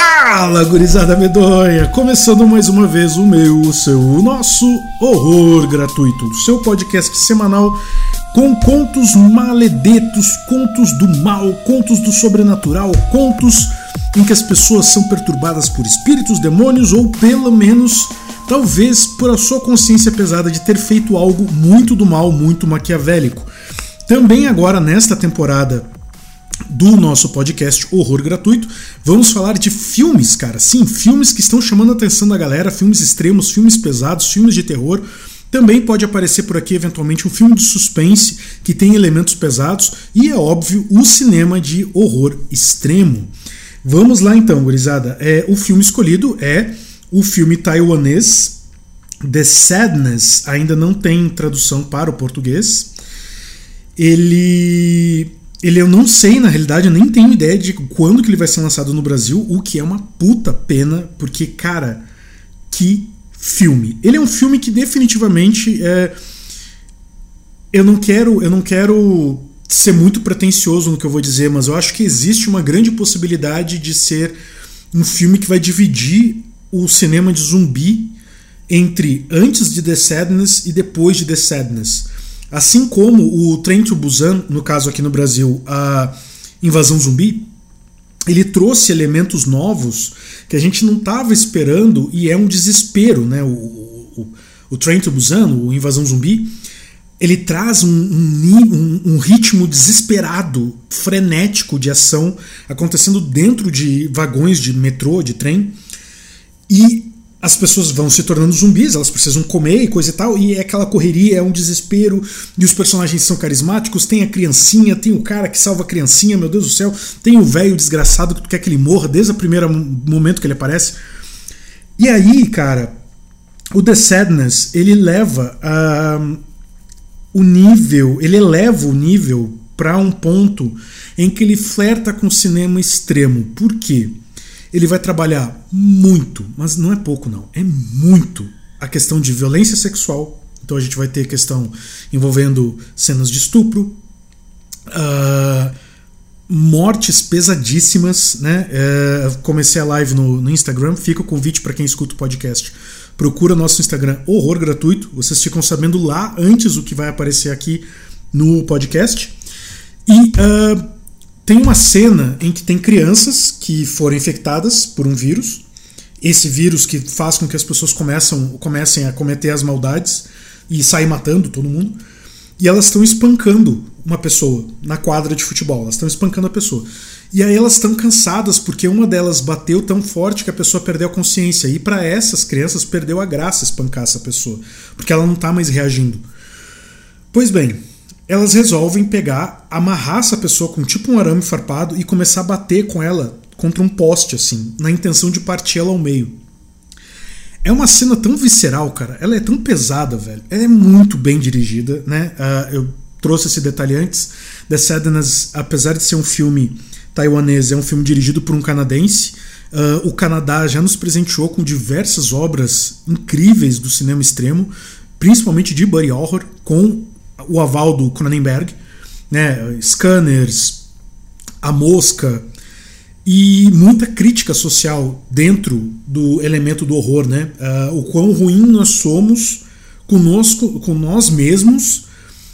Fala, gurizada medonha! Começando mais uma vez o meu, o seu, o nosso Horror Gratuito, o seu podcast semanal com contos maledetos, contos do mal, contos do sobrenatural, contos em que as pessoas são perturbadas por espíritos, demônios ou pelo menos, talvez, por a sua consciência pesada de ter feito algo muito do mal, muito maquiavélico. Também agora, nesta temporada do nosso podcast Horror Gratuito, vamos falar de filmes, cara. Sim, filmes que estão chamando a atenção da galera, filmes extremos, filmes pesados, filmes de terror. Também pode aparecer por aqui, eventualmente, um filme de suspense que tem elementos pesados e, é óbvio, o cinema de horror extremo. Vamos lá então, gurizada. O filme escolhido é o filme taiwanês The Sadness. Ainda não tem tradução para o português. Ele eu não sei, na realidade, eu nem tenho ideia de quando que ele vai ser lançado no Brasil, o que é uma puta pena, porque, cara, que filme. Ele é um filme que definitivamente eu não quero ser muito pretensioso no que eu vou dizer, mas eu acho que existe uma grande possibilidade de ser um filme que vai dividir o cinema de zumbi entre antes de The Sadness e depois de The Sadness. Assim como o Train to Busan, no caso aqui no Brasil, a Invasão Zumbi, ele trouxe elementos novos que a gente não estava esperando e é um desespero, né? O Train to Busan, o Invasão Zumbi, ele traz um ritmo desesperado, frenético de ação acontecendo dentro de vagões de metrô, de trem, e as pessoas vão se tornando zumbis, elas precisam comer e coisa e tal, e é aquela correria, é um desespero, e os personagens são carismáticos, tem a criancinha, tem o cara que salva a criancinha, meu Deus do céu, tem o velho desgraçado que tu quer que ele morra desde o primeiro momento que ele aparece. E aí, cara, o The Sadness, ele eleva o nível para um ponto em que ele flerta com o cinema extremo. Por quê? Ele vai trabalhar muito, mas não é pouco não, é muito, a questão de violência sexual. Então a gente vai ter questão envolvendo cenas de estupro, mortes pesadíssimas, né? Comecei a live no Instagram, fica o convite para quem escuta o podcast. Procura nosso Instagram Horror Gratuito, vocês ficam sabendo lá antes o que vai aparecer aqui no podcast. E tem uma cena em que tem crianças que foram infectadas por um vírus. Esse vírus que faz com que as pessoas comecem a cometer as maldades e sair matando todo mundo. E elas estão espancando uma pessoa na quadra de futebol. Elas estão espancando a pessoa. E aí elas estão cansadas porque uma delas bateu tão forte que a pessoa perdeu a consciência. E para essas crianças perdeu a graça espancar essa pessoa, porque ela não está mais reagindo. Pois bem, elas resolvem amarrar essa pessoa com tipo um arame farpado e começar a bater com ela contra um poste, assim, na intenção de partir ela ao meio. É uma cena tão visceral, cara. Ela é tão pesada, velho. Ela é muito bem dirigida, né? Eu trouxe esse detalhe antes. The Sadness, apesar de ser um filme taiwanês, é um filme dirigido por um canadense. O Canadá já nos presenteou com diversas obras incríveis do cinema extremo, principalmente de body horror, com o aval do Cronenberg, né? Scanners, A Mosca, e muita crítica social dentro do elemento do horror, né? O quão ruim nós somos conosco, com nós mesmos,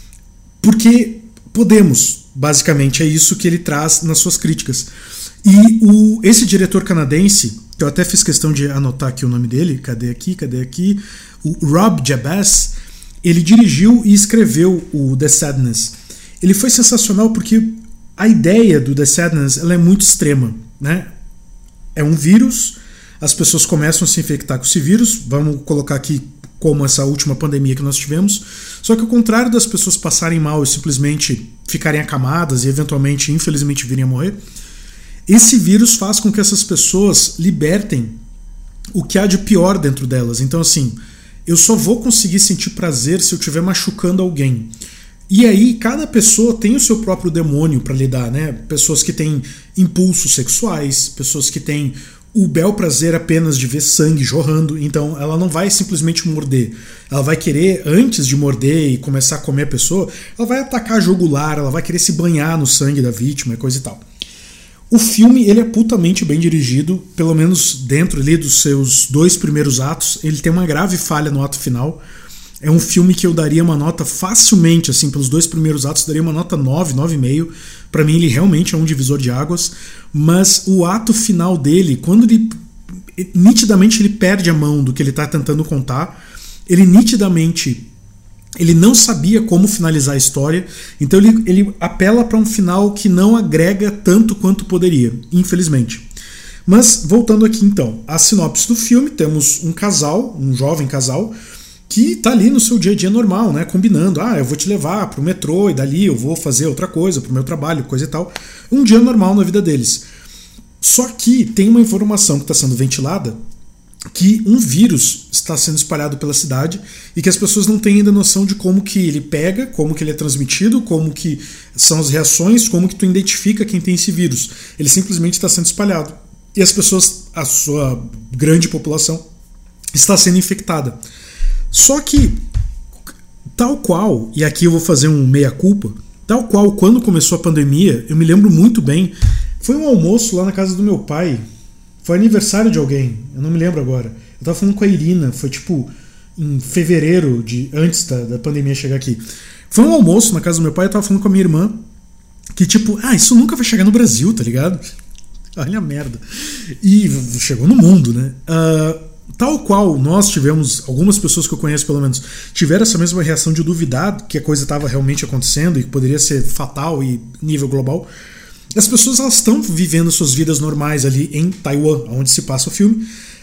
porque podemos, basicamente é isso que ele traz nas suas críticas. E esse diretor canadense, que eu até fiz questão de anotar aqui o nome dele, cadê aqui, o Rob Jabez, ele dirigiu e escreveu o The Sadness. Ele foi sensacional porque a ideia do The Sadness ela é muito extrema, né? É um vírus, as pessoas começam a se infectar com esse vírus, vamos colocar aqui como essa última pandemia que nós tivemos, só que ao contrário das pessoas passarem mal e simplesmente ficarem acamadas e eventualmente, infelizmente, virem a morrer, esse vírus faz com que essas pessoas libertem o que há de pior dentro delas. Então, assim, eu só vou conseguir sentir prazer se eu estiver machucando alguém. E aí, cada pessoa tem o seu próprio demônio para lidar, né? Pessoas que têm impulsos sexuais, pessoas que têm o bel prazer apenas de ver sangue jorrando, então ela não vai simplesmente morder. Ela vai querer, antes de morder e começar a comer a pessoa, ela vai atacar a jugular, ela vai querer se banhar no sangue da vítima e coisa e tal. O filme, ele é putamente bem dirigido, pelo menos dentro ali dos seus 2 primeiros atos. Ele tem uma grave falha no ato final. É um filme que eu daria uma nota facilmente, assim, pelos 2 primeiros atos, daria uma nota 9, 9,5. Pra mim, ele realmente é um divisor de águas. Mas o ato final dele, quando ele... nitidamente ele perde a mão do que ele tá tentando contar. Ele nitidamente... ele não sabia como finalizar a história, então ele apela para um final que não agrega tanto quanto poderia, infelizmente. Mas, voltando aqui então, a sinopse do filme, temos um casal, um jovem casal, que tá ali no seu dia a dia normal, né, combinando, eu vou te levar pro metrô e dali eu vou fazer outra coisa pro meu trabalho, coisa e tal. Um dia normal na vida deles. Só que tem uma informação que está sendo ventilada, que um vírus está sendo espalhado pela cidade e que as pessoas não têm ainda noção de como que ele pega, como que ele é transmitido, como que são as reações, como que tu identifica quem tem esse vírus. Ele simplesmente está sendo espalhado. E as pessoas, a sua grande população, está sendo infectada. Só que, tal qual, e aqui eu vou fazer um meia-culpa, tal qual quando começou a pandemia, eu me lembro muito bem, foi um almoço lá na casa do meu pai. Foi aniversário de alguém, eu não me lembro agora. Eu tava falando com a Irina, foi tipo em fevereiro, antes da pandemia chegar aqui. Foi um almoço na casa do meu pai, eu tava falando com a minha irmã, que tipo, isso nunca vai chegar no Brasil, tá ligado? Olha a merda. E chegou no mundo, né? Tal qual nós tivemos, algumas pessoas que eu conheço pelo menos, tiveram essa mesma reação de duvidar que a coisa estava realmente acontecendo e que poderia ser fatal e nível global. As pessoas elas estão vivendo suas vidas normais ali em Taiwan, onde se passa o filme.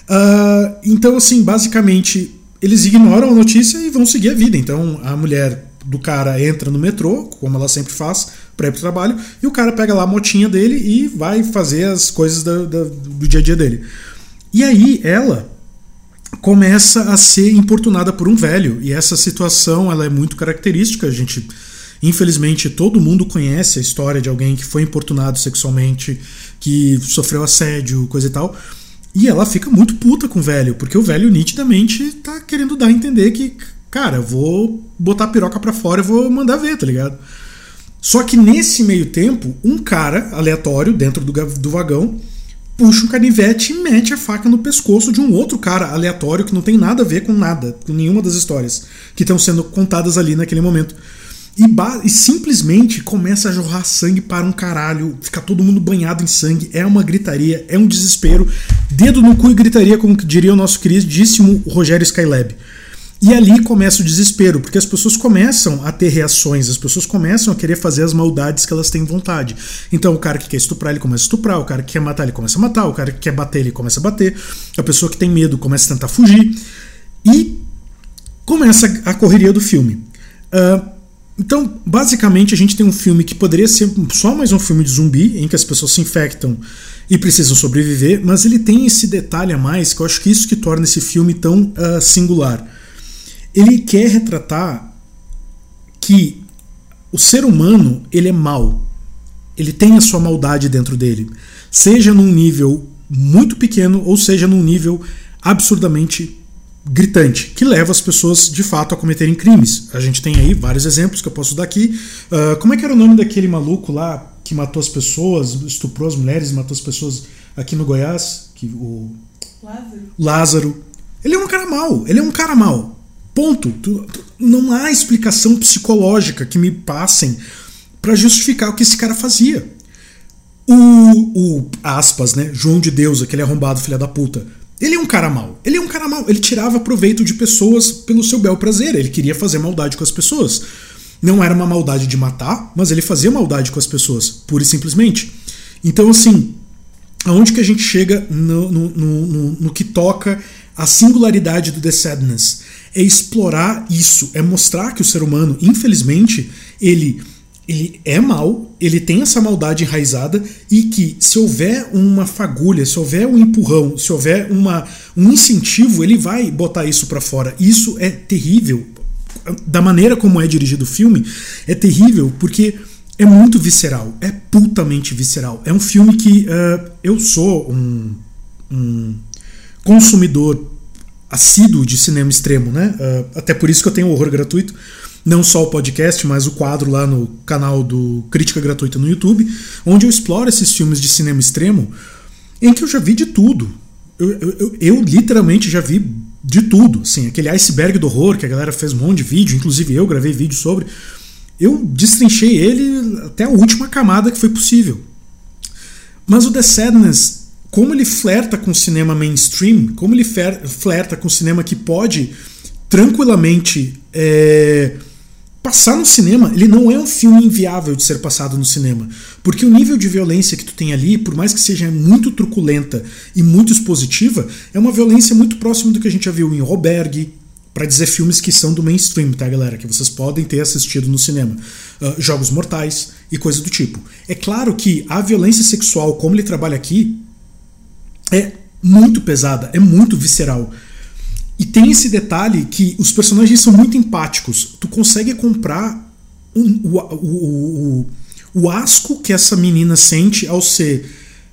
Então, assim, basicamente, eles ignoram a notícia e vão seguir a vida. Então, a mulher do cara entra no metrô, como ela sempre faz, para ir pro trabalho, e o cara pega lá a motinha dele e vai fazer as coisas do dia a dia dele. E aí, ela começa a ser importunada por um velho. E essa situação ela é muito característica, a gente... Infelizmente, todo mundo conhece a história de alguém que foi importunado sexualmente, que sofreu assédio, coisa e tal. E ela fica muito puta com o velho, porque o velho nitidamente tá querendo dar a entender que, cara, eu vou botar a piroca pra fora e vou mandar ver, tá ligado? Só que nesse meio tempo, um cara aleatório dentro do vagão puxa um canivete e mete a faca no pescoço de um outro cara aleatório que não tem nada a ver com nada, com nenhuma das histórias que estão sendo contadas ali naquele momento. E simplesmente começa a jorrar sangue para um caralho, fica todo mundo banhado em sangue, é uma gritaria, é um desespero, dedo no cu e gritaria, como diria o nosso queridíssimo Rogério Skylab. E ali começa o desespero, porque as pessoas começam a ter reações, as pessoas começam a querer fazer as maldades que elas têm vontade. Então o cara que quer estuprar, ele começa a estuprar, o cara que quer matar, ele começa a matar, o cara que quer bater, ele começa a bater, a pessoa que tem medo começa a tentar fugir, e começa a correria do filme. Então, basicamente, a gente tem um filme que poderia ser só mais um filme de zumbi, em que as pessoas se infectam e precisam sobreviver, mas ele tem esse detalhe a mais, que eu acho que isso que torna esse filme tão singular. Ele quer retratar que o ser humano, ele é mau. Ele tem a sua maldade dentro dele. Seja num nível muito pequeno, ou seja num nível absurdamente gritante, que leva as pessoas de fato a cometerem crimes. A gente tem aí vários exemplos que eu posso dar aqui. Como é que era o nome daquele maluco lá que matou as pessoas, estuprou as mulheres, matou as pessoas aqui no Goiás? Lázaro. Ele é um cara mau. Ele é um cara mau. Ponto. Não há explicação psicológica que me passem para justificar o que esse cara fazia. O aspas, né? João de Deus, aquele arrombado filha da puta. Ele é um cara mau. Ele é um cara mau. Ele tirava proveito de pessoas pelo seu bel prazer. Ele queria fazer maldade com as pessoas. Não era uma maldade de matar, mas ele fazia maldade com as pessoas, pura e simplesmente. Então, assim, aonde que a gente chega no que toca a singularidade do The Sadness? É explorar isso, é mostrar que o ser humano, infelizmente, ele é mau, ele tem essa maldade enraizada e que se houver uma fagulha, se houver um empurrão, se houver um incentivo, ele vai botar isso pra fora. Isso é terrível. Da maneira como é dirigido o filme, é terrível porque é muito visceral, é putamente visceral. É um filme que eu sou um consumidor assíduo de cinema extremo, né? Até por isso que eu tenho Horror Gratuito. não só o podcast, mas o quadro lá no canal do Crítica Gratuita no YouTube, onde eu exploro esses filmes de cinema extremo, em que eu já vi de tudo. Eu literalmente já vi de tudo. Assim, aquele iceberg do horror que a galera fez um monte de vídeo, inclusive eu gravei vídeo sobre. Eu destrinchei ele até a última camada que foi possível. Mas o The Sadness, como ele flerta com o cinema mainstream, como ele flerta com o cinema que pode tranquilamente passar no cinema, ele não é um filme inviável de ser passado no cinema. Porque o nível de violência que tu tem ali, por mais que seja muito truculenta e muito expositiva, é uma violência muito próxima do que a gente já viu em Roberg, para dizer filmes que são do mainstream, tá, galera? Que vocês podem ter assistido no cinema. Jogos Mortais e coisa do tipo. É claro que a violência sexual, como ele trabalha aqui, é muito pesada, é muito visceral. E tem esse detalhe que os personagens são muito empáticos. Tu consegue comprar o asco que essa menina sente ao ser,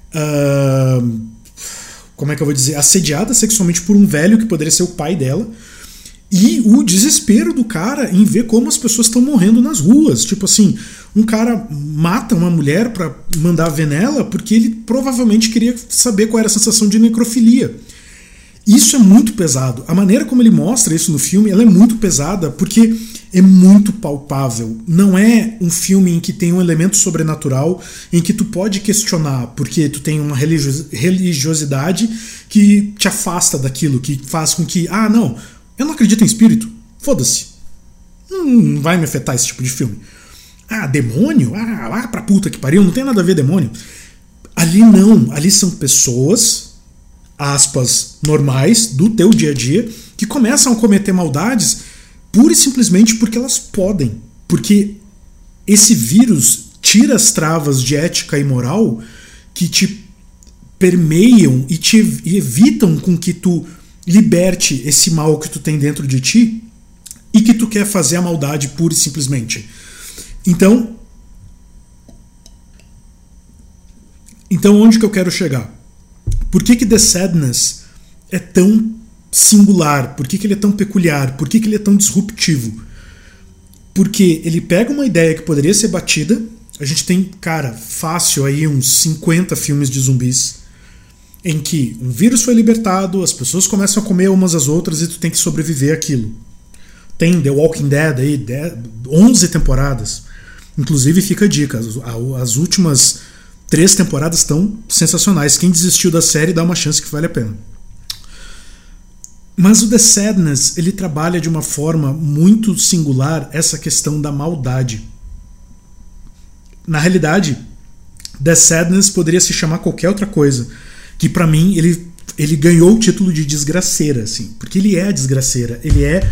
como é que eu vou dizer, assediada sexualmente por um velho que poderia ser o pai dela. E o desespero do cara em ver como as pessoas estão morrendo nas ruas. Tipo assim, um cara mata uma mulher pra mandar ver nela porque ele provavelmente queria saber qual era a sensação de necrofilia. Isso é muito pesado. A maneira como ele mostra isso no filme, ela é muito pesada porque é muito palpável. Não é um filme em que tem um elemento sobrenatural em que tu pode questionar porque tu tem uma religiosidade que te afasta daquilo, que faz com que, não, eu não acredito em espírito, foda-se. Não vai me afetar esse tipo de filme. Demônio? Lá pra puta que pariu, não tem nada a ver demônio. Ali não, ali são pessoas, aspas, normais, do teu dia a dia, que começam a cometer maldades pura e simplesmente porque elas podem. Porque esse vírus tira as travas de ética e moral que te permeiam e te evitam com que tu liberte esse mal que tu tem dentro de ti e que tu quer fazer a maldade pura e simplesmente. Então onde que eu quero chegar? Por que The Sadness é tão singular? Por que ele é tão peculiar? Por que ele é tão disruptivo? Porque ele pega uma ideia que poderia ser batida. A gente tem, cara, fácil aí uns 50 filmes de zumbis em que um vírus foi libertado, as pessoas começam a comer umas às outras e tu tem que sobreviver àquilo. Tem The Walking Dead aí, 11 temporadas. Inclusive fica a dica, as últimas 3 temporadas estão sensacionais. Quem desistiu da série dá uma chance que vale a pena. Mas o The Sadness, ele trabalha de uma forma muito singular essa questão da maldade. Na realidade, The Sadness poderia se chamar qualquer outra coisa, que pra mim ele ganhou o título de desgraceira, assim, porque ele é a desgraceira, ele é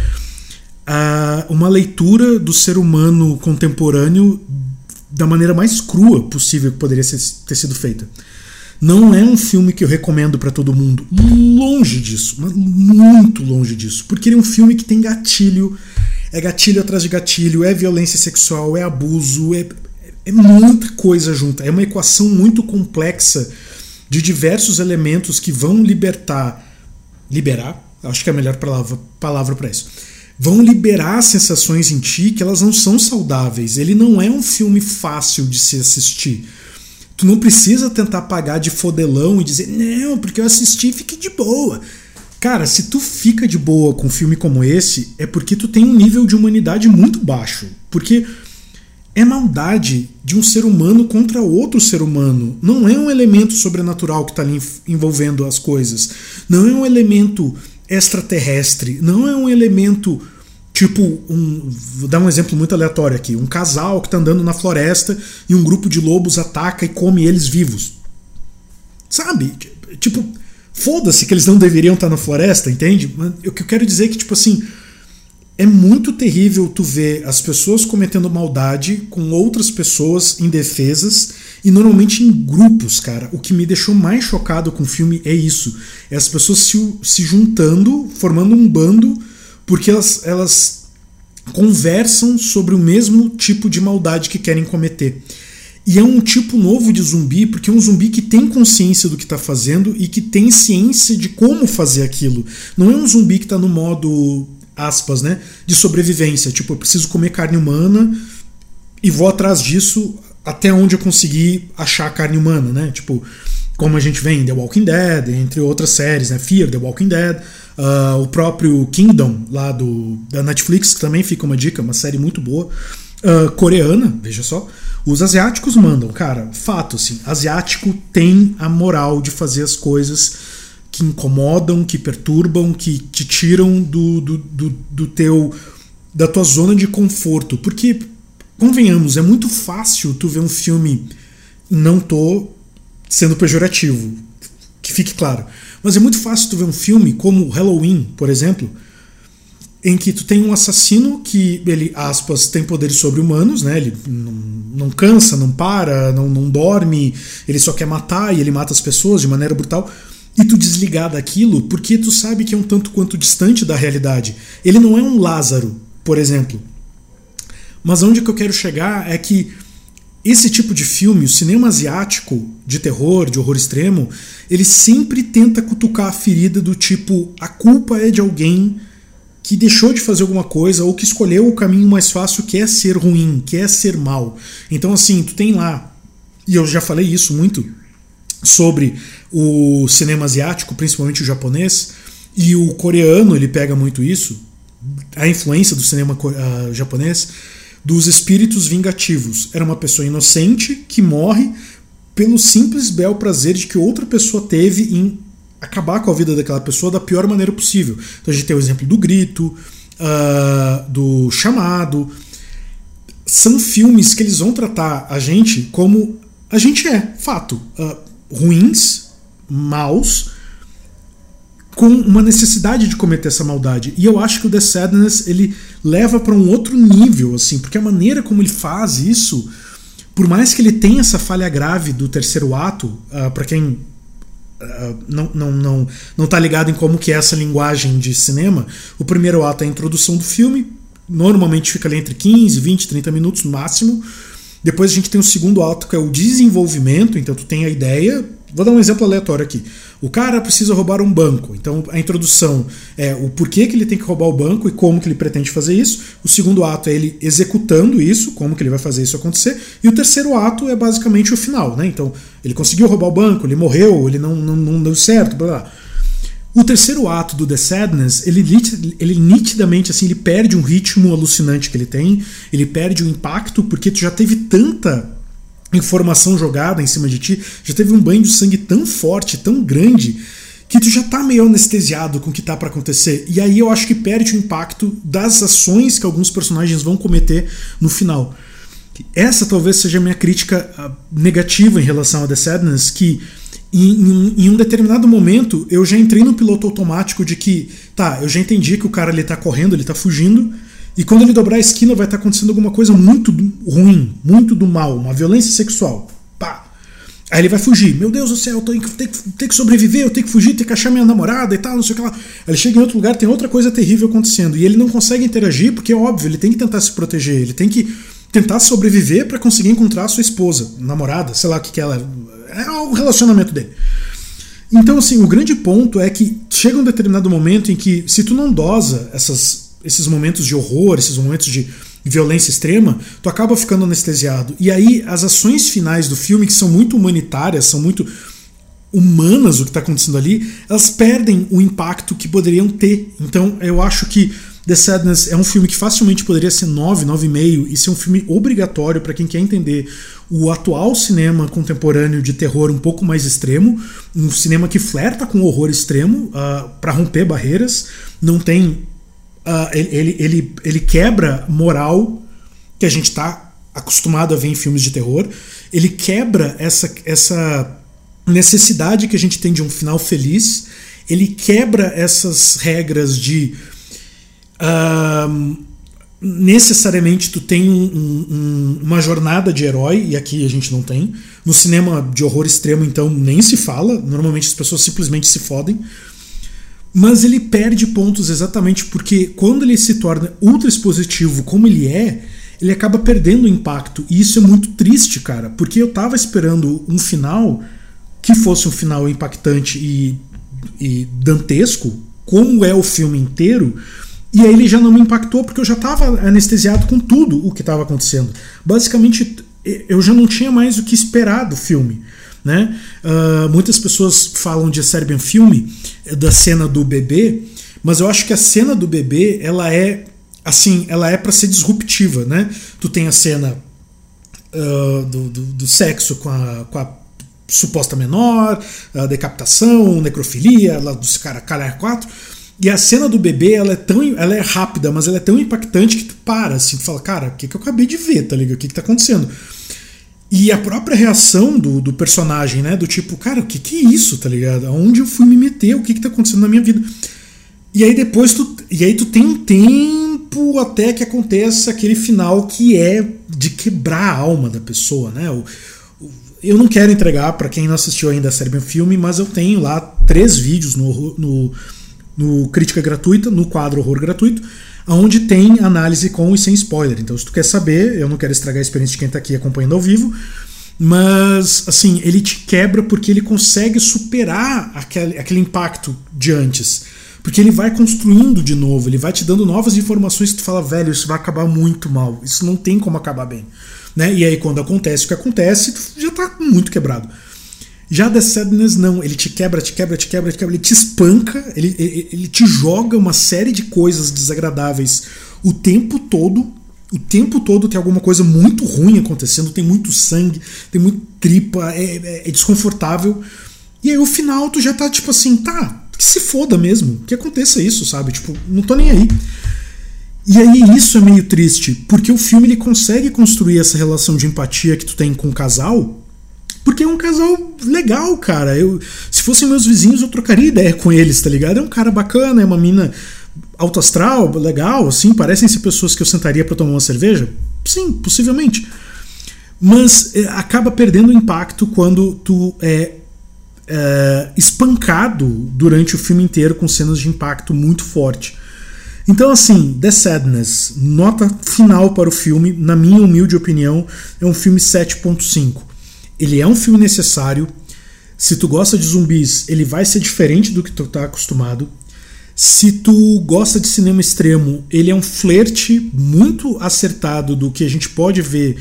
uma leitura do ser humano contemporâneo da maneira mais crua possível que poderia ter sido feita. Não é um filme que eu recomendo pra todo mundo, longe disso, mas muito longe disso, porque ele é um filme que tem gatilho, é gatilho atrás de gatilho, é violência sexual, é abuso, é muita coisa junta, é uma equação muito complexa de diversos elementos que vão liberar, acho que é a melhor palavra para isso, vão liberar sensações em ti que elas não são saudáveis. Ele não é um filme fácil de se assistir. Tu não precisa tentar pagar de fodelão e dizer, não, porque eu assisti e fiquei de boa. Cara, se tu fica de boa com um filme como esse, é porque tu tem um nível de humanidade muito baixo. Porque é maldade de um ser humano contra outro ser humano. Não é um elemento sobrenatural que está ali envolvendo as coisas. Não é um elemento extraterrestre. Não é um elemento tipo, vou dar um exemplo muito aleatório aqui. Um casal que está andando na floresta e um grupo de lobos ataca e come eles vivos. Sabe? Tipo, foda-se que eles não deveriam estar na floresta, entende? O que eu quero dizer é que, tipo assim, é muito terrível tu ver as pessoas cometendo maldade com outras pessoas indefesas e normalmente em grupos, cara. O que me deixou mais chocado com o filme é isso. É as pessoas se juntando, formando um bando, porque elas conversam sobre o mesmo tipo de maldade que querem cometer. E é um tipo novo de zumbi, porque é um zumbi que tem consciência do que está fazendo e que tem ciência de como fazer aquilo. Não é um zumbi que está no modo aspas, né, de sobrevivência. Tipo, eu preciso comer carne humana e vou atrás disso até onde eu conseguir achar carne humana, né? Tipo, como a gente vê em The Walking Dead, entre outras séries, né? Fear the Walking Dead, o próprio Kingdom lá da Netflix, que também fica uma dica, uma série muito boa, coreana, veja só. Os asiáticos mandam, cara, fato, assim, asiático tem a moral de fazer as coisas que incomodam, que perturbam, que te tiram da tua zona de conforto, porque convenhamos, é muito fácil tu ver um filme, não tô sendo pejorativo, que fique claro, mas é muito fácil tu ver um filme como Halloween, por exemplo, em que tu tem um assassino que ele, aspas, tem poderes sobre-humanos, né? Ele não cansa, não para, não dorme, ele só quer matar e ele mata as pessoas de maneira brutal, e tu desligar daquilo porque tu sabe que é um tanto quanto distante da realidade. Ele não é um Lázaro, por exemplo. Mas onde que eu quero chegar é que esse tipo de filme, o cinema asiático de terror, de horror extremo, ele sempre tenta cutucar a ferida do tipo, a culpa é de alguém que deixou de fazer alguma coisa ou que escolheu o caminho mais fácil, que é ser ruim, que é ser mal. Então assim, tu tem lá, e eu já falei isso muito sobre o cinema asiático, principalmente o japonês, e o coreano, ele pega muito isso, a influência do cinema japonês, dos espíritos vingativos. Era uma pessoa inocente que morre pelo simples bel prazer de que outra pessoa teve em acabar com a vida daquela pessoa da pior maneira possível. Então a gente tem o exemplo do Grito, do Chamado. São filmes que eles vão tratar a gente como a gente é, fato. Ruins, maus, com uma necessidade de cometer essa maldade. E eu acho que o The Sadness ele leva para um outro nível, assim, porque a maneira como ele faz isso, por mais que ele tenha essa falha grave do terceiro ato, para quem não tá ligado em como que é essa linguagem de cinema, o primeiro ato é a introdução do filme, normalmente fica ali entre 15, 20, 30 minutos no máximo. Depois a gente tem o segundo ato, que é o desenvolvimento. Então tu tem a ideia. Vou dar um exemplo aleatório aqui. O cara precisa roubar um banco. Então a introdução é o porquê que ele tem que roubar o banco e como que ele pretende fazer isso. O segundo ato é ele executando isso, como que ele vai fazer isso acontecer. E o terceiro ato é basicamente o final, né? Então ele conseguiu roubar o banco, ele morreu, ele não deu certo, blá blá. O terceiro ato do The Sadness, ele nitidamente assim, ele perde um ritmo alucinante que ele tem, ele perde o impacto, porque tu já teve tanta informação jogada em cima de ti, já teve um banho de sangue tão forte, tão grande, que tu já tá meio anestesiado com o que tá para acontecer. E aí eu acho que perde o impacto das ações que alguns personagens vão cometer no final. Essa talvez seja a minha crítica negativa em relação a The Sadness, que em um determinado momento eu já entrei no piloto automático de que, tá, eu já entendi que o cara ele tá correndo, ele tá fugindo, e quando ele dobrar a esquina vai estar acontecendo alguma coisa muito ruim, muito do mal, uma violência sexual. Pá. Aí ele vai fugir. Meu Deus do céu, eu tenho que sobreviver, eu tenho que fugir, tenho que achar minha namorada e tal, não sei o que lá. Aí ele chega em outro lugar, tem outra coisa terrível acontecendo, e ele não consegue interagir porque, óbvio, ele tem que tentar se proteger, ele tem que tentar sobreviver para conseguir encontrar a sua esposa, namorada, sei lá o que ela é o relacionamento dele. Então, assim, o grande ponto é que chega um determinado momento em que, se tu não dosa esses momentos de horror, esses momentos de violência extrema, tu acaba ficando anestesiado. E aí, as ações finais do filme, que são muito humanitárias, são muito humanas, o que está acontecendo ali, elas perdem o impacto que poderiam ter. Então, eu acho que The Sadness é um filme que facilmente poderia ser 9, 9,5 e ser um filme obrigatório para quem quer entender o atual cinema contemporâneo de terror um pouco mais extremo, um cinema que flerta com o horror extremo para romper barreiras. Não tem ele quebra moral que a gente está acostumado a ver em filmes de terror. Ele quebra essa necessidade que a gente tem de um final feliz. Ele quebra essas regras de necessariamente tu tem uma jornada de herói, e aqui a gente não tem. No cinema de horror extremo, então, nem se fala. Normalmente as pessoas simplesmente se fodem. Mas ele perde pontos exatamente porque quando ele se torna ultra expositivo como ele acaba perdendo o impacto. E isso é muito triste, cara, porque eu tava esperando um final que fosse um final impactante e dantesco, como é o filme inteiro. E aí ele já não me impactou porque eu já estava anestesiado com tudo o que estava acontecendo. Basicamente, eu já não tinha mais o que esperar do filme, né? Muitas pessoas falam de A Serbian Film, da cena do bebê, mas eu acho que a cena do bebê, ela é para ser disruptiva, né? Tu tem a cena do sexo com a suposta menor, a decapitação, necrofilia, lá dos caras 4. E a cena do bebê, ela é rápida, mas ela é tão impactante que tu para, assim, tu fala, cara, o que eu acabei de ver, tá ligado? O que tá acontecendo? E a própria reação do personagem, né? Do tipo, cara, o que é isso, tá ligado? Aonde eu fui me meter? O que tá acontecendo na minha vida? E aí depois tu tem um tempo até que aconteça aquele final que é de quebrar a alma da pessoa, né? Eu não quero entregar para quem não assistiu ainda a Serbian Film, mas eu tenho lá 3 vídeos no Crítica Gratuita, no quadro Horror Gratuito, onde tem análise com e sem spoiler. Então, se tu quer saber, eu não quero estragar a experiência de quem tá aqui acompanhando ao vivo, mas, assim, ele te quebra porque ele consegue superar aquele impacto de antes. Porque ele vai construindo de novo, ele vai te dando novas informações que tu fala, velho, isso vai acabar muito mal, isso não tem como acabar bem. Né? E aí, quando acontece o que acontece, tu já tá muito quebrado. Já The Sadness não, ele te quebra, ele te espanca, ele te joga uma série de coisas desagradáveis o tempo todo. O tempo todo tem alguma coisa muito ruim acontecendo, tem muito sangue, tem muito tripa, é desconfortável. E aí o final tu já tá tipo assim, tá, que se foda mesmo, que aconteça isso, sabe? Tipo, não tô nem aí. E aí isso é meio triste, porque o filme ele consegue construir essa relação de empatia que tu tem com o casal, porque é um casal legal, cara. Se fossem meus vizinhos, eu trocaria ideia com eles, tá ligado? É um cara bacana, é uma mina alto astral, legal, assim, parecem ser pessoas que eu sentaria pra tomar uma cerveja? Sim, possivelmente. Mas acaba perdendo o impacto quando tu é espancado durante o filme inteiro com cenas de impacto muito forte. Então, assim, The Sadness, nota final para o filme, na minha humilde opinião, é um filme 7.5. Ele é um filme necessário. Se tu gosta de zumbis, ele vai ser diferente do que tu tá acostumado. Se tu gosta de cinema extremo, ele é um flerte muito acertado do que a gente pode ver.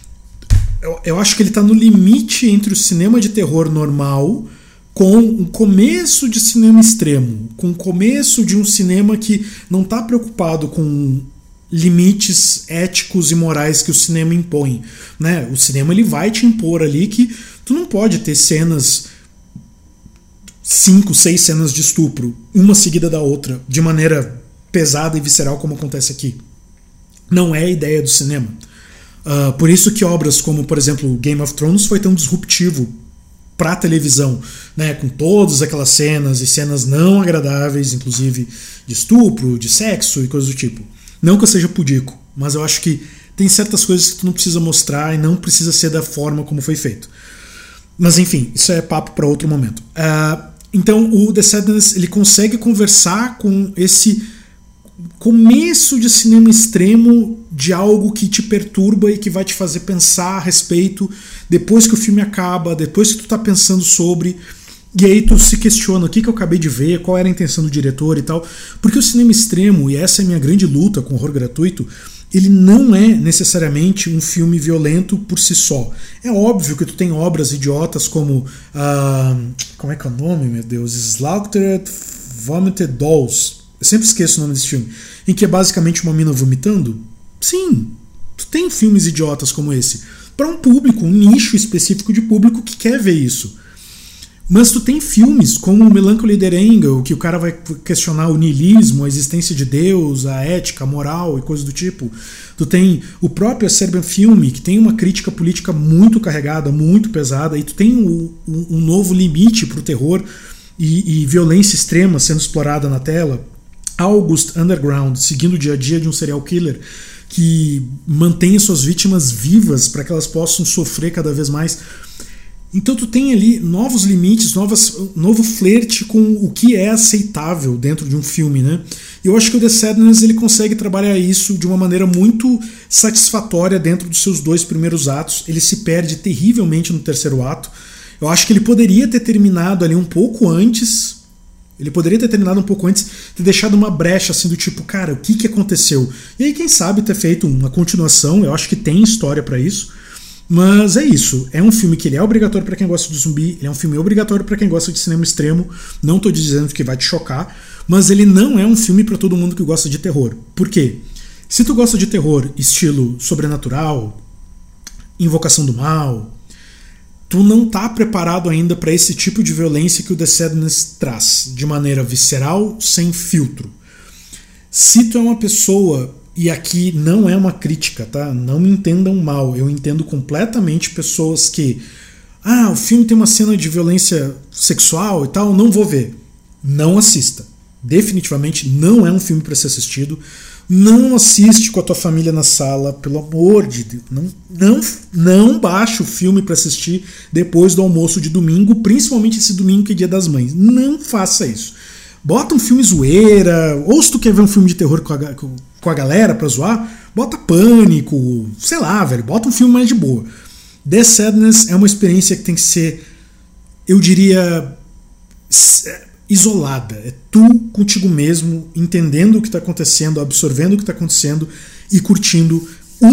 Eu acho que ele tá no limite entre o cinema de terror normal com um começo de cinema extremo, com o começo de um cinema que não está preocupado com limites éticos e morais que o cinema impõe, né? O cinema ele vai te impor ali que tu não pode ter cenas, 5, 6 cenas de estupro, uma seguida da outra, de maneira pesada e visceral como acontece aqui. Não é a ideia do cinema. Por isso que obras como, por exemplo, Game of Thrones foi tão disruptivo pra televisão, né, com todas aquelas cenas e cenas não agradáveis, inclusive de estupro, de sexo e coisas do tipo. Não que eu seja pudico, mas eu acho que tem certas coisas que tu não precisa mostrar e não precisa ser da forma como foi feito. Mas enfim, isso é papo para outro momento. Então o The Sadness ele consegue conversar com esse começo de cinema extremo de algo que te perturba e que vai te fazer pensar a respeito depois que o filme acaba, depois que tu tá pensando sobre, e aí tu se questiona o que eu acabei de ver, qual era a intenção do diretor e tal, porque o cinema extremo, e essa é a minha grande luta com o horror gratuito, ele não é necessariamente um filme violento por si só. É óbvio que tu tem obras idiotas como como é que é o nome, meu Deus? Slaughtered Vomited Dolls. Eu sempre esqueço o nome desse filme. Em que é basicamente uma mina vomitando. Sim, tu tem filmes idiotas como esse. Para um público, um nicho específico de público que quer ver isso. Mas tu tem filmes como Melancholy Dead Angel, que o cara vai questionar o niilismo, a existência de Deus, a ética, a moral e coisas do tipo. Tu tem o próprio Serbian Film, que tem uma crítica política muito carregada, muito pesada. E tu tem um novo limite pro terror e violência extrema sendo explorada na tela. August Underground, seguindo o dia a dia de um serial killer que mantém suas vítimas vivas para que elas possam sofrer cada vez mais. Então tu tem ali novos limites, novo flerte com o que é aceitável dentro de um filme, né? E eu acho que o The Sadness ele consegue trabalhar isso de uma maneira muito satisfatória dentro dos seus 2 primeiros atos. Ele se perde terrivelmente no terceiro ato. Eu acho que ele poderia ter terminado ali um pouco antes, Ele poderia ter terminado um pouco antes, ter deixado uma brecha assim do tipo, cara, o que aconteceu? E aí, quem sabe, ter feito uma continuação. Eu acho que tem história pra isso. Mas é isso. É um filme que ele é obrigatório pra quem gosta de zumbi. Ele é um filme obrigatório pra quem gosta de cinema extremo. Não tô dizendo que vai te chocar. Mas ele não é um filme pra todo mundo que gosta de terror. Por quê? Se tu gosta de terror estilo sobrenatural, Invocação do Mal, tu não tá preparado ainda para esse tipo de violência que o The Sadness traz, de maneira visceral, sem filtro. Se tu é uma pessoa, e aqui não é uma crítica, tá? Não me entendam mal, eu entendo completamente pessoas que o filme tem uma cena de violência sexual e tal, não vou ver. Não assista. Definitivamente não é um filme para ser assistido. Não assiste com a tua família na sala, pelo amor de Deus. Não baixa o filme para assistir depois do almoço de domingo, principalmente esse domingo que é Dia das Mães. Não faça isso. Bota um filme zoeira, ou se tu quer ver um filme de terror com a galera pra zoar, bota Pânico, sei lá, velho, bota um filme mais de boa. The Sadness é uma experiência que tem que ser, eu diria, isolada. É tu contigo mesmo, entendendo o que está acontecendo, absorvendo o que está acontecendo e curtindo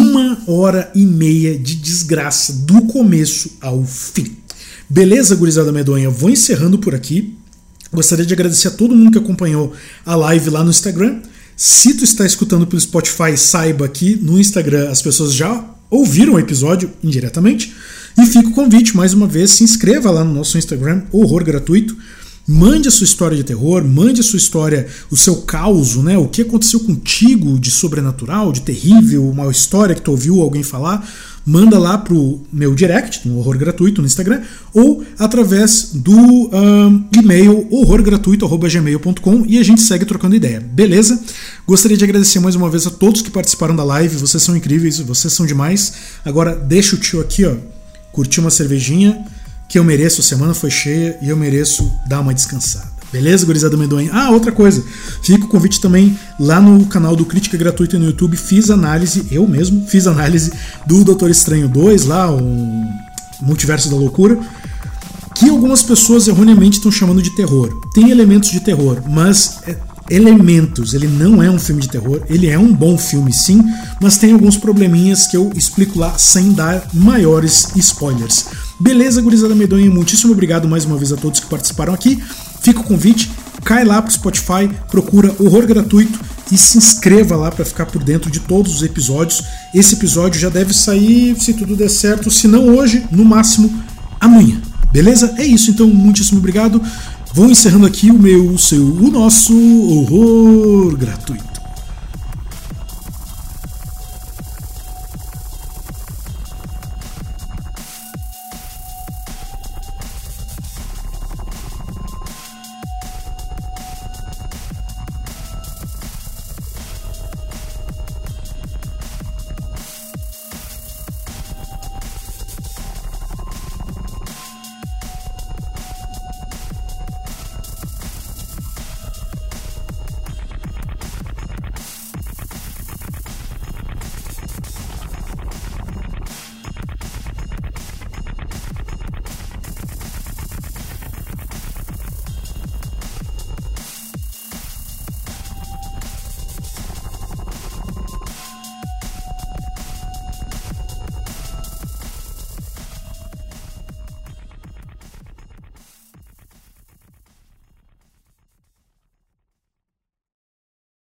1h30 de desgraça do começo ao fim. Beleza, gurizada medonha? Vou encerrando por aqui. Gostaria de agradecer a todo mundo que acompanhou a live lá no Instagram. Se tu está escutando pelo Spotify, saiba que no Instagram as pessoas já ouviram o episódio indiretamente. E fica o convite, mais uma vez, se inscreva lá no nosso Instagram, Horror Gratuito. Mande a sua história de terror, mande a sua história, o seu caos, né? O que aconteceu contigo de sobrenatural, de terrível, uma história que tu ouviu alguém falar. Manda lá pro meu direct, no Horror Gratuito, no Instagram, ou através do e-mail horrorgratuito@gmail.com e a gente segue trocando ideia, beleza? Gostaria de agradecer mais uma vez a todos que participaram da live, vocês são incríveis, vocês são demais. Agora deixa o tio aqui, ó, curtir uma cervejinha, que eu mereço, a semana foi cheia e eu mereço dar uma descansada. Beleza, gurizada medonha? Outra coisa, fica o convite também lá no canal do Crítica Gratuita no YouTube, eu mesmo fiz análise do Doutor Estranho 2, lá, o Multiverso da Loucura, que algumas pessoas erroneamente estão chamando de terror. Tem elementos de terror, mas ele não é um filme de terror, ele é um bom filme sim, mas tem alguns probleminhas que eu explico lá sem dar maiores spoilers. Beleza, gurizada medonha? Muitíssimo obrigado mais uma vez a todos que participaram aqui. Fica o convite, cai lá pro Spotify, procura Horror Gratuito e se inscreva lá para ficar por dentro de todos os episódios. Esse episódio já deve sair, se tudo der certo, se não hoje, no máximo amanhã. Beleza? É isso, então, muitíssimo obrigado. Vou encerrando aqui o nosso Horror Gratuito.